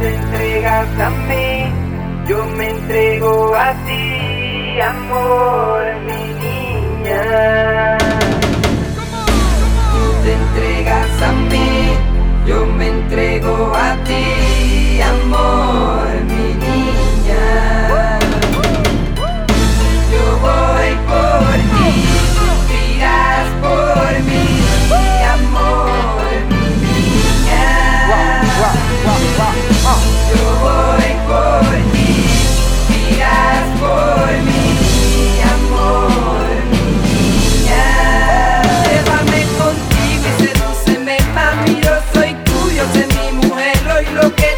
te entregas a mí, yo me entrego a ti, amor, mi niña. Tú te entregas a mí, yo me entrego a ti, amor, mi niña. Yo voy por ti, tú irás por mí, amor, mi niña. Yo voy por ti, tú irás por mí, amor, mi niña. Llévame contigo y sedúceme, mami, yo soy tuyo, sé mi mujer, hoy lo que